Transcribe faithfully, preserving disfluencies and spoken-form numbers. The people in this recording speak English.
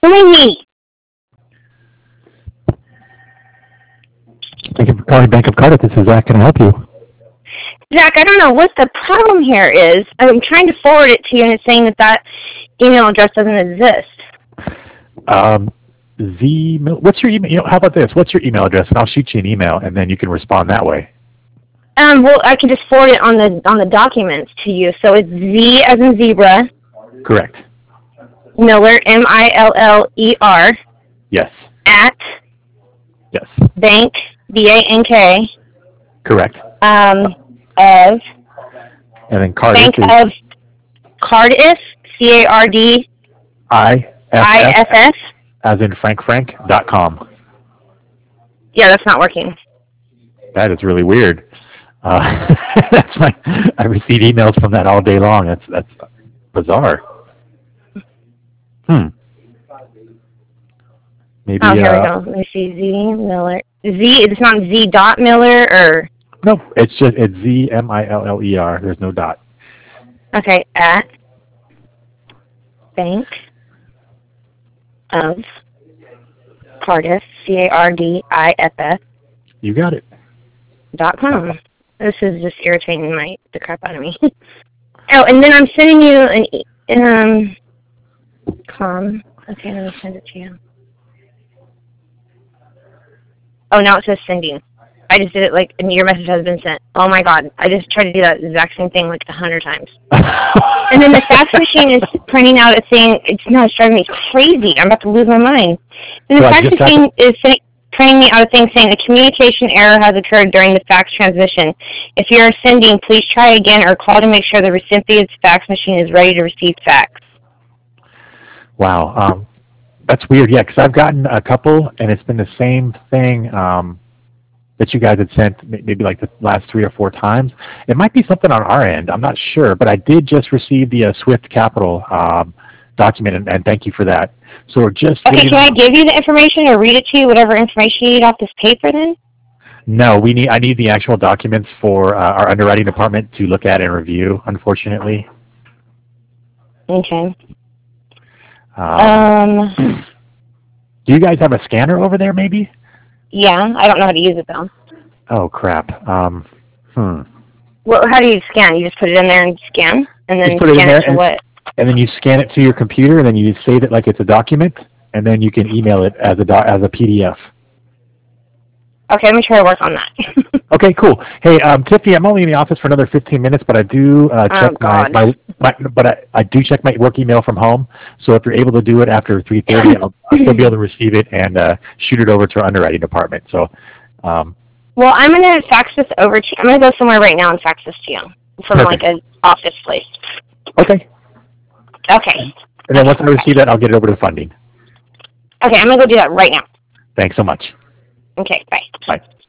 killing me. Thank you for calling Bank of Cardiff. This is Zach. Can I help you? Zach, I don't know what the problem here is. I'm trying to forward it to you, and it's saying that that email address doesn't exist. Um, Z. What's your email? You know, how about this? What's your email address? And I'll shoot you an email, and then you can respond that way. Um, well, I can just forward it on the on the documents to you. So it's Z as in zebra. Correct. Miller, M I L L E R. Yes. At. Yes. Bank, B A N K. Correct. Um, of. And then Cardiff. Bank is of Cardiff, C A R D. I F F. As in Frank Frank dot com. Yeah, that's not working. That is really weird. Uh, that's my. I receive emails from that all day long. That's that's bizarre. Hmm. Maybe. Oh, here uh, we go. Let me see. Z Miller. Z. It's not Z dot Miller or. No, it's just it's Z M I L L E R. There's no dot. Okay. At Bank of Cardiff, C A R D I F F. You got it. Dot com. This is just irritating my the crap out of me. Oh, and then I'm sending you an e- um com. Okay, let me send it to you. Oh, now it says sending. I just did it like, and your message has been sent. Oh my god, I just tried to do that exact same thing like a hundred times. And then the fax machine is printing out a thing. It's no, it's driving me crazy. I'm about to lose my mind. And the So I fax just machine got is sending, printing me out a thing saying a communication error has occurred during the fax transmission. If you are sending, please try again or call to make sure the recipient's fax machine is ready to receive fax. Wow, um, that's weird. Yeah, because I've gotten a couple, and it's been the same thing um, that you guys had sent maybe like the last three or four times. It might be something on our end. I'm not sure, but I did just receive the uh, Swift Capital um, document, and, and thank you for that. So we're just Okay, waiting can I on- give you the information or read it to you, whatever information you need off this paper then? No, we need. I need the actual documents for uh, our underwriting department to look at and review. Unfortunately. Okay. Um, Um, do you guys have a scanner over there, maybe? yeah, I don't know how to use it though. Oh crap. Um, hmm. Well, how do you scan? You just put it in there and scan, and then Just put it in scan there it to and- what? And then you scan it to your computer, and then you save it like it's a document, and then you can email it as a do- as a P D F. Okay, let me try to work on that. Okay, cool. Hey, um, Tiffany, I'm only in the office for another fifteen minutes, but I do uh, Oh, check my, God. my, my but I, I do check my work email from home. So if you're able to do it after three thirty, I'll, I'll still be able to receive it and uh, shoot it over to our underwriting department. So, um, Well, I'm gonna fax this over to you. I'm gonna go somewhere right now and fax this to you from Perfect. like an office place. okay. Okay. And then once I receive that, I'll get it over to funding. Okay, I'm gonna go do that right now. Thanks so much. Okay, bye. Bye.